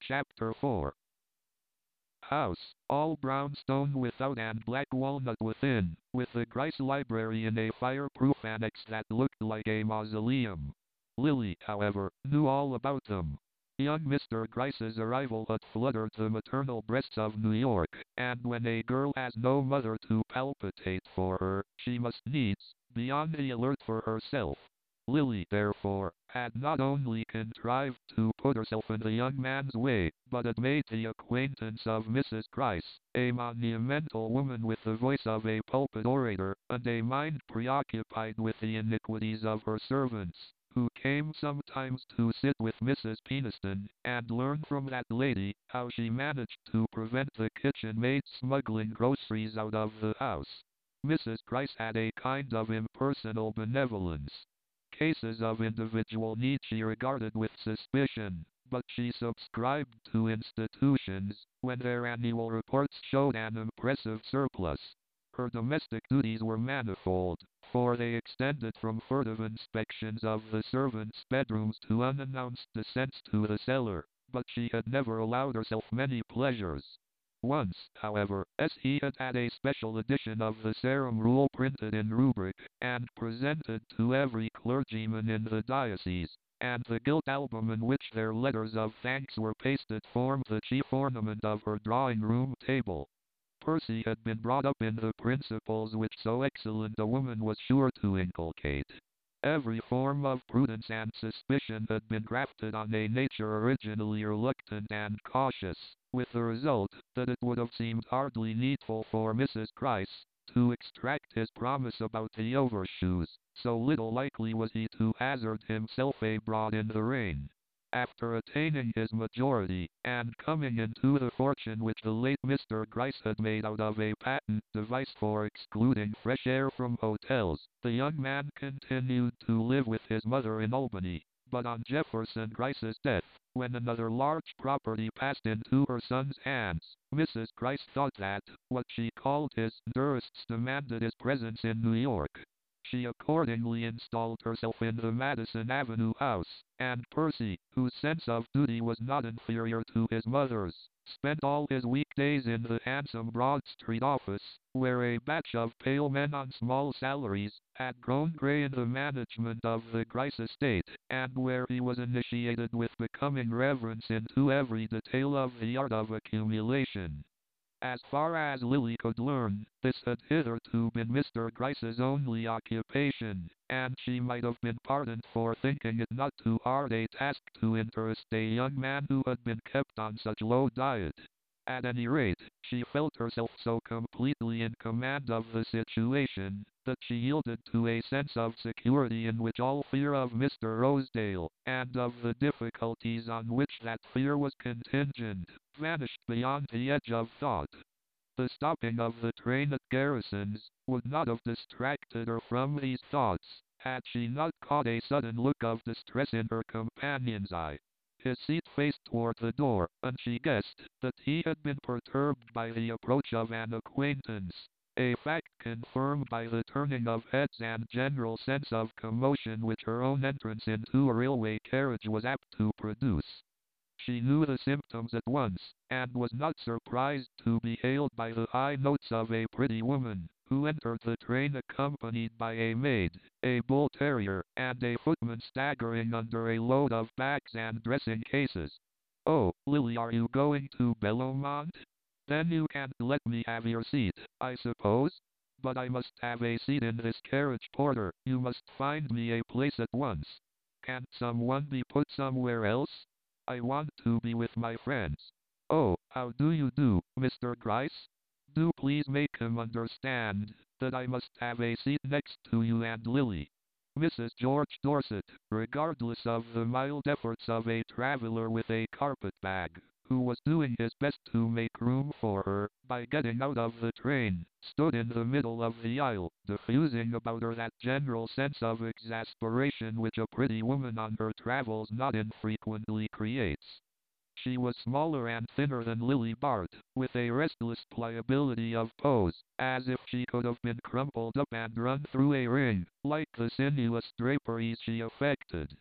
Chapter 4. House, all brown stone without and black walnut within, with the Gryce library in a fireproof annex that looked like a mausoleum. Lily, however, knew all about them. Young Mr. Gryce's arrival had fluttered the maternal breasts of New York, and when a girl has no mother to palpitate for her, she must needs be on the alert for herself. Lily, therefore, had not only contrived to put herself in the young man's way, but had made the acquaintance of Mrs. Gryce, a monumental woman with the voice of a pulpit orator, and a mind preoccupied with the iniquities of her servants, who came sometimes to sit with Mrs. Peniston, and learn from that lady how she managed to prevent the kitchen maid smuggling groceries out of the house. Mrs. Gryce had a kind of impersonal benevolence. Cases of individual need she regarded with suspicion, but she subscribed to institutions when their annual reports showed an impressive surplus. Her domestic duties were manifold, for they extended from furtive inspections of the servants' bedrooms to unannounced descents to the cellar, but she had never allowed herself many pleasures. Once, however, as he had had a special edition of the Sarum Rule printed in rubric, and presented to every clergyman in the diocese, and the gilt album in which their letters of thanks were pasted formed the chief ornament of her drawing-room table. Percy had been brought up in the principles which so excellent a woman was sure to inculcate. Every form of prudence and suspicion had been grafted on a nature originally reluctant and cautious, with the result that it would have seemed hardly needful for Mrs. Gryce to extract his promise about the overshoes, so little likely was he to hazard himself abroad in the rain. After attaining his majority, and coming into the fortune which the late Mr. Gryce had made out of a patent device for excluding fresh air from hotels, the young man continued to live with his mother in Albany. But on Jefferson Gryce's death, when another large property passed into her son's hands, Mrs. Gryce thought that what she called his interests demanded his presence in New York. She accordingly installed herself in the Madison Avenue house, and Percy, whose sense of duty was not inferior to his mother's, spent all his weekdays in the handsome Broad Street office, where a batch of pale men on small salaries had grown gray in the management of the Gryce estate, and where he was initiated with becoming reverence into every detail of the art of accumulation. As far as Lily could learn, this had hitherto been Mr. Gryce's only occupation, and she might have been pardoned for thinking it not too hard a task to interest a young man who had been kept on such low diet. At any rate, she felt herself so completely in command of the situation, that she yielded to a sense of security in which all fear of Mr. Rosedale, and of the difficulties on which that fear was contingent, vanished beyond the edge of thought. The stopping of the train at Garrison's would not have distracted her from these thoughts, had she not caught a sudden look of distress in her companion's eye. His seat faced toward the door, and she guessed that he had been perturbed by the approach of an acquaintance, a fact confirmed by the turning of heads and general sense of commotion which her own entrance into a railway carriage was apt to produce. She knew the symptoms at once, and was not surprised to be hailed by the high notes of a pretty woman, who entered the train accompanied by a maid, a bull terrier, and a footman staggering under a load of bags and dressing cases. "Oh, Lily, are you going to Bellomont? Then you can't let me have your seat, I suppose? But I must have a seat in this carriage, porter. You must find me a place at once. Can't someone be put somewhere else? I want to be with my friends." "Oh, how do you do, Mr. Gryce? Do please make him understand that I must have a seat next to you and Lily." Mrs. George Dorset, regardless of the mild efforts of a traveler with a carpet-bag, who was doing his best to make room for her by getting out of the train, stood in the middle of the aisle, diffusing about her that general sense of exasperation which a pretty woman on her travels not infrequently creates. She was smaller and thinner than Lily Bart, with a restless pliability of pose, as if she could have been crumpled up and run through a ring, like the sinuous draperies she affected.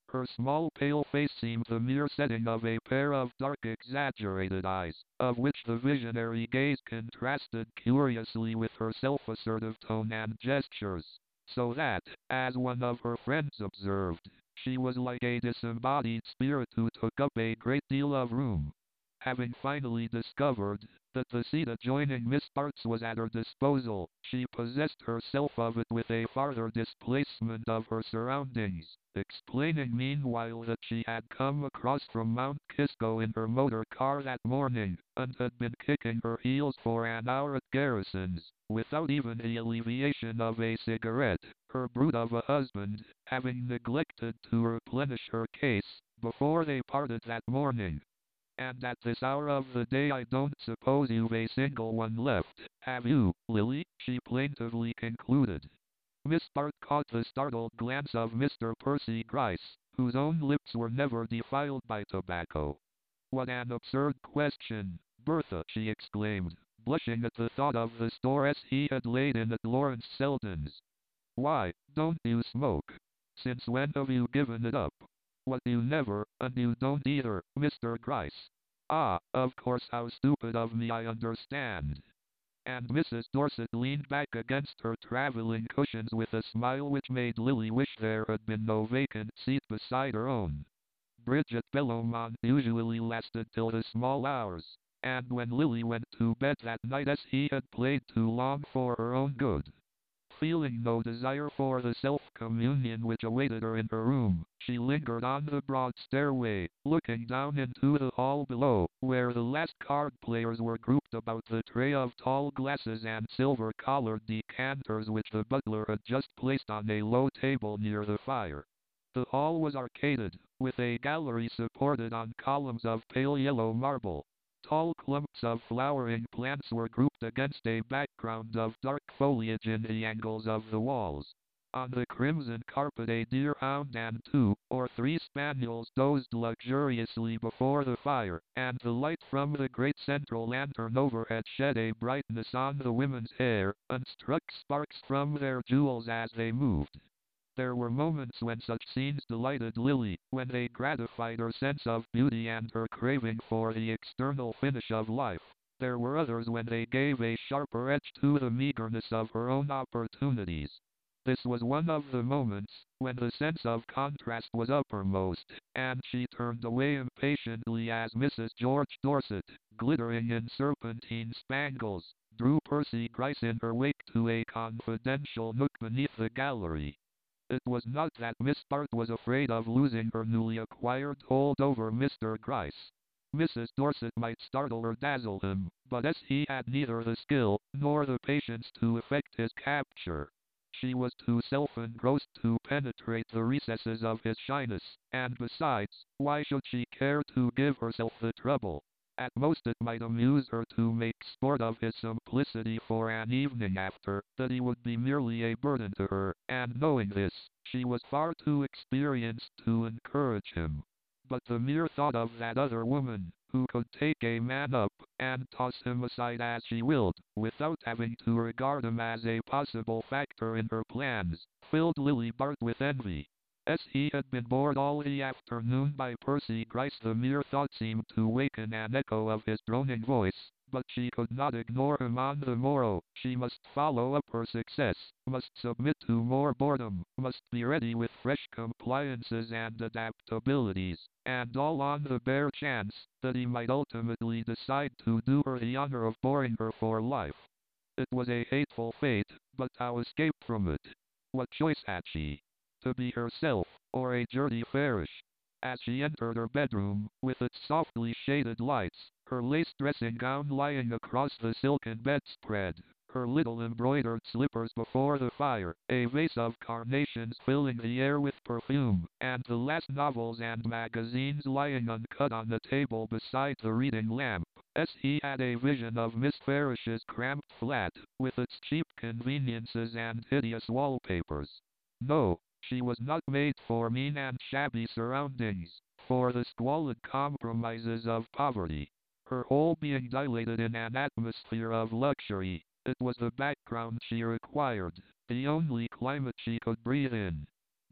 Her small pale face seemed the mere setting of a pair of dark exaggerated eyes, of which the visionary gaze contrasted curiously with her self-assertive tone and gestures, so that, as one of her friends observed, she was like a disembodied spirit who took up a great deal of room. Having finally discovered that the seat adjoining Miss Bart's was at her disposal, she possessed herself of it with a farther displacement of her surroundings, explaining meanwhile that she had come across from Mount Kisco in her motor car that morning, and had been kicking her heels for an hour at Garrison's, without even the alleviation of a cigarette, her brute of a husband having neglected to replenish her case before they parted that morning. And at this hour of the day I don't suppose you've a single one left, have you, Lily? She plaintively concluded. Miss Bart caught the startled glance of Mr. Percy Gryce, whose own lips were never defiled by tobacco. What an absurd question, Bertha, she exclaimed, blushing at the thought of the store he had laid in at Lawrence Selden's. Why, don't you smoke? Since when have you given it up? What, you never, and you don't either, Mr. Gryce. Ah, of course, how stupid of me, I understand. And Mrs. Dorset leaned back against her traveling cushions with a smile which made Lily wish there had been no vacant seat beside her own. Bridget Bellomont usually lasted till the small hours, and when Lily went to bed that night as he had played too long for her own good. Feeling no desire for the self-communion which awaited her in her room, she lingered on the broad stairway, looking down into the hall below, where the last card players were grouped about the tray of tall glasses and silver-collared decanters which the butler had just placed on a low table near the fire. The hall was arcaded, with a gallery supported on columns of pale yellow marble. Tall clumps of flowering plants were grouped against a background of dark foliage in the angles of the walls. On the crimson carpet a deerhound and 2 or 3 spaniels dozed luxuriously before the fire, and the light from the great central lantern overhead shed a brightness on the women's hair, and struck sparks from their jewels as they moved. There were moments when such scenes delighted Lily, when they gratified her sense of beauty and her craving for the external finish of life. There were others when they gave a sharper edge to the meagerness of her own opportunities. This was one of the moments when the sense of contrast was uppermost, and she turned away impatiently as Mrs. George Dorset, glittering in serpentine spangles, drew Percy Gryce in her wake to a confidential nook beneath the gallery. It was not that Miss Bart was afraid of losing her newly acquired hold over Mr. Gryce. Mrs. Dorset might startle or dazzle him, but as he had neither the skill nor the patience to effect his capture, she was too self-engrossed to penetrate the recesses of his shyness, and besides, why should she care to give herself the trouble? At most it might amuse her to make sport of his simplicity for an evening after that he would be merely a burden to her, and knowing this, she was far too experienced to encourage him. But the mere thought of that other woman, who could take a man up, and toss him aside as she willed, without having to regard him as a possible factor in her plans, filled Lily Bart with envy. As he had been bored all the afternoon by Percy Gryce, the mere thought seemed to waken an echo of his droning voice, but she could not ignore him on the morrow. She must follow up her success, must submit to more boredom, must be ready with fresh compliances and adaptabilities, and all on the bare chance that he might ultimately decide to do her the honor of boring her for life. It was a hateful fate, but how escape from it? What choice had she? To be herself, or a dirty Farish? As she entered her bedroom, with its softly shaded lights, her lace dressing gown lying across the silken bedspread, her little embroidered slippers before the fire, a vase of carnations filling the air with perfume, and the last novels and magazines lying uncut on the table beside the reading lamp, as he had a vision of Miss Farish's cramped flat, with its cheap conveniences and hideous wallpapers. No, she was not made for mean and shabby surroundings, for the squalid compromises of poverty. Her whole being dilated in an atmosphere of luxury. It was the background she required, the only climate she could breathe in.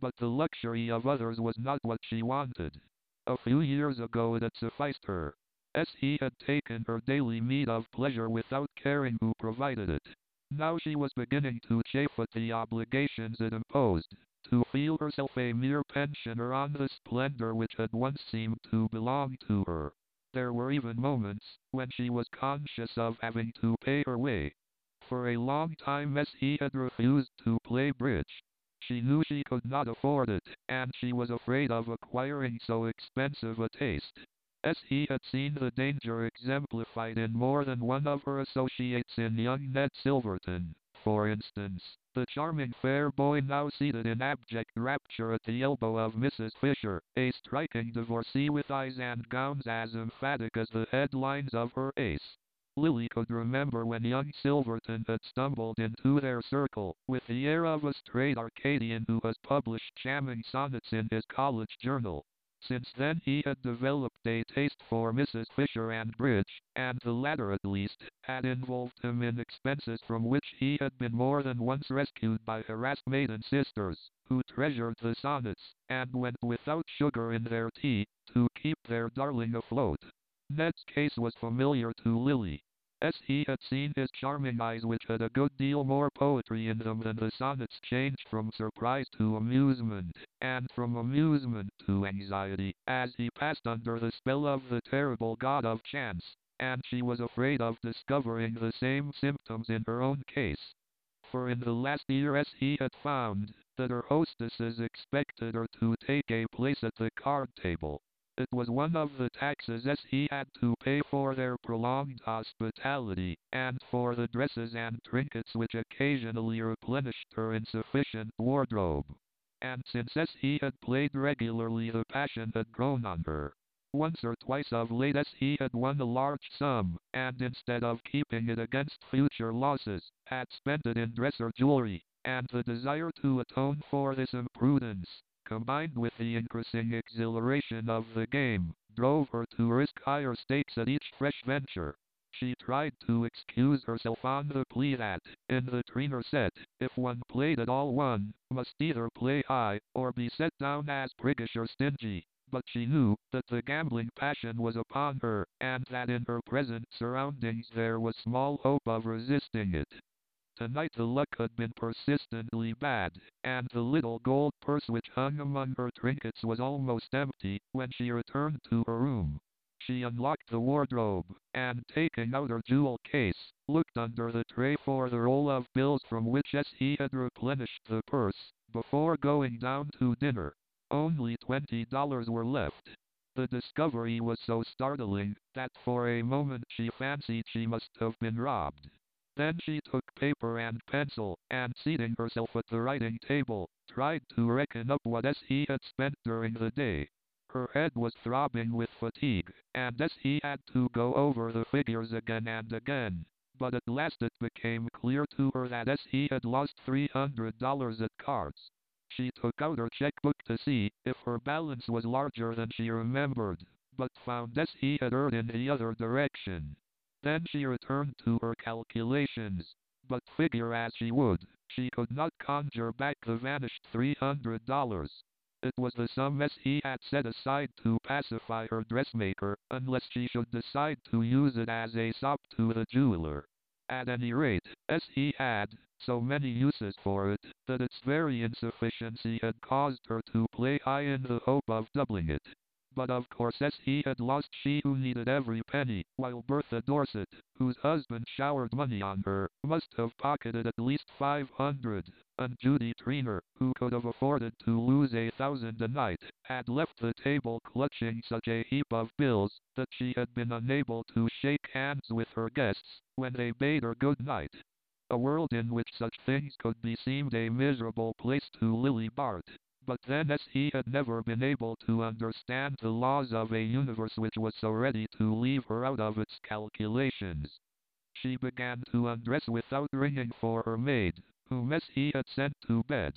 but the luxury of others was not what she wanted. A few years ago it had sufficed her. He had taken her daily meed of pleasure without caring who provided it. Now she was beginning to chafe at the obligations it imposed, to feel herself a mere pensioner on the splendor which had once seemed to belong to her. There were even moments when she was conscious of having to pay her way. For a long time he had refused to play bridge. She knew she could not afford it, and she was afraid of acquiring so expensive a taste. He had seen the danger exemplified in more than one of her associates in young Ned Silverton, for instance, the charming fair boy now seated in abject rapture at the elbow of Mrs. Fisher, a striking divorcee with eyes and gowns as emphatic as the headlines of her ace. Lily could remember when young Silverton had stumbled into their circle, with the air of a straight Arcadian who has published charming sonnets in his college journal. Since then he had developed a taste for Mrs. Fisher and bridge, and the latter at least, had involved him in expenses from which he had been more than once rescued by harassed maiden sisters, who treasured the sonnets, and went without sugar in their tea, to keep their darling afloat. Ned's case was familiar to Lily. He had seen his charming eyes which had a good deal more poetry in them than the sonnets changed from surprise to amusement, and from amusement to anxiety, as he passed under the spell of the terrible god of chance, and she was afraid of discovering the same symptoms in her own case. For in the last year he had found that her hostesses expected her to take a place at the card table. It was one of the taxes he had to pay for their prolonged hospitality, and for the dresses and trinkets which occasionally replenished her insufficient wardrobe. And since he had played regularly the passion had grown on her. Once or twice of late he had won a large sum, and instead of keeping it against future losses, had spent it in dress or jewelry, and the desire to atone for this imprudence, combined with the increasing exhilaration of the game, drove her to risk higher stakes at each fresh venture. She tried to excuse herself on the plea that, in the trainer set, if one played at all one must either play high, or be set down as priggish or stingy. But she knew that the gambling passion was upon her, and that in her present surroundings there was small hope of resisting it. Tonight the luck had been persistently bad, and the little gold purse which hung among her trinkets was almost empty when she returned to her room. She unlocked the wardrobe, and taking out her jewel case, looked under the tray for the roll of bills from which he had replenished the purse, before going down to dinner. Only $20 were left. The discovery was so startling that for a moment she fancied she must have been robbed. Then she took paper and pencil, and seating herself at the writing table, tried to reckon up what he had spent during the day. Her head was throbbing with fatigue, and he had to go over the figures again and again. But at last it became clear to her that he had lost $300 at cards. She took out her checkbook to see if her balance was larger than she remembered, but found he had erred in the other direction. Then she returned to her calculations, but figure as she would, she could not conjure back the vanished $300. It was the sum he had set aside to pacify her dressmaker, unless she should decide to use it as a sop to the jeweler. At any rate, he had so many uses for it, that its very insufficiency had caused her to play high in the hope of doubling it. But of course he had lost she who needed every penny, while Bertha Dorset, whose husband showered money on her, must have pocketed at least 500, and Judy Trainer, who could have afforded to lose 1,000 a night, had left the table clutching such a heap of bills, that she had been unable to shake hands with her guests, when they bade her good night. A world in which such things could be seemed a miserable place to Lily Bart. But then he had never been able to understand the laws of a universe which was so ready to leave her out of its calculations. She began to undress without ringing for her maid, whom he had sent to bed.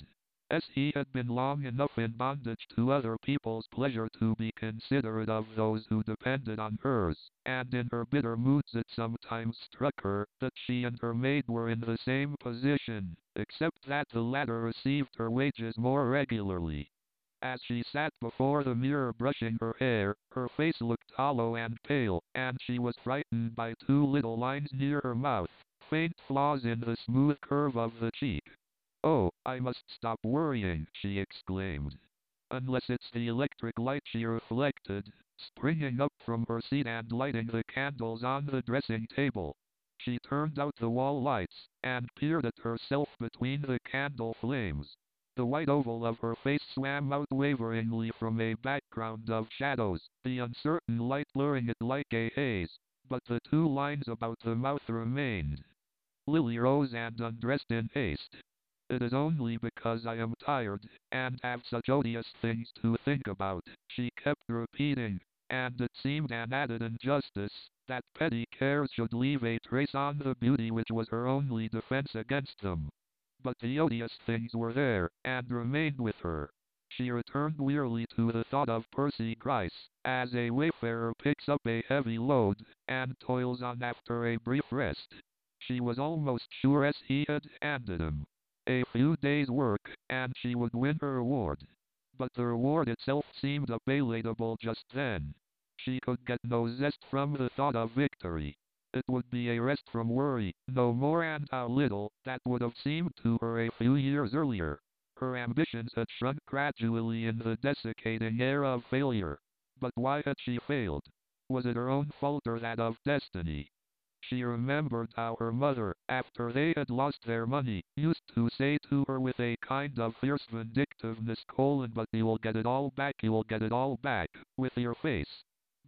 as he had been long enough in bondage to other people's pleasure to be considerate of those who depended on hers, and in her bitter moods it sometimes struck her that she and her maid were in the same position, except that the latter received her wages more regularly. As she sat before the mirror brushing her hair, her face looked hollow and pale, and she was frightened by two little lines near her mouth, faint flaws in the smooth curve of the cheek. "Oh, I must stop worrying," she exclaimed. "Unless it's the electric light," she reflected, springing up from her seat and lighting the candles on the dressing table. She turned out the wall lights, and peered at herself between the candle flames. The white oval of her face swam out waveringly from a background of shadows, the uncertain light blurring it like a haze, but the two lines about the mouth remained. Lily rose and undressed in haste. "It is only because I am tired, and have such odious things to think about," she kept repeating, and it seemed an added injustice that petty cares should leave a trace on the beauty which was her only defense against them. But the odious things were there, and remained with her. She returned wearily to the thought of Percy Gryce, as a wayfarer picks up a heavy load, and toils on after a brief rest. She was almost sure as he had handed him a few days' work, and she would win her reward. But the reward itself seemed unpalatable just then. She could get no zest from the thought of victory. It would be a rest from worry, no more, and how little that would have seemed to her a few years earlier. Her ambitions had shrunk gradually in the desiccating air of failure. But why had she failed? Was it her own fault or that of destiny? She remembered how her mother, after they had lost their money, used to say to her with a kind of fierce vindictiveness: "But you will get it all back, you will get it all back, with your face."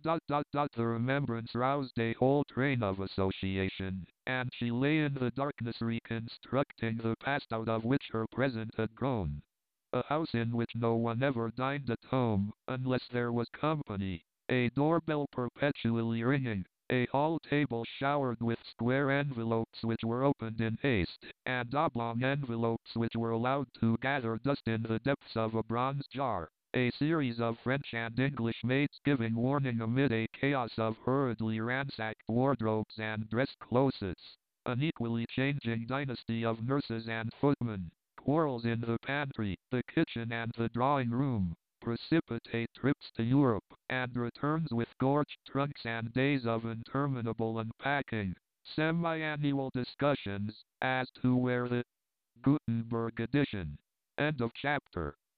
The remembrance roused a whole train of association, and she lay in the darkness reconstructing the past out of which her present had grown. A house in which no one ever dined at home, unless there was company. A doorbell perpetually ringing. A hall table showered with square envelopes which were opened in haste, and oblong envelopes which were allowed to gather dust in the depths of a bronze jar. A series of French and English maids giving warning amid a chaos of hurriedly ransacked wardrobes and dress closets. An equally changing dynasty of nurses and footmen. Quarrels in the pantry, the kitchen and the drawing room. Precipitate trips to Europe, and returns with gorged trunks and days of interminable unpacking. Semi-annual discussions as to where the Gutenberg edition. End of chapter.